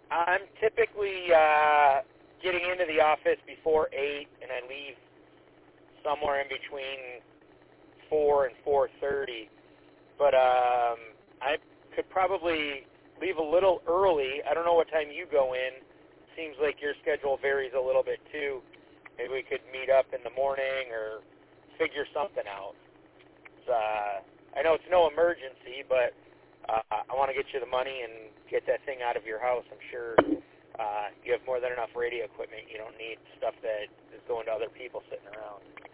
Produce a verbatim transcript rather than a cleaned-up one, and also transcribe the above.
I'm typically uh, getting into the office before eight, and I leave somewhere in between four and four thirty. But um, I could probably leave a little early. I don't know what time you go in. Seems like your schedule varies a little bit too. Maybe we could meet up in the morning or figure something out. It's, uh, I know it's no emergency, but uh, I want to get you the money and get that thing out of your house. I'm sure uh, you have more than enough radio equipment. You don't need stuff that is going to other people sitting around.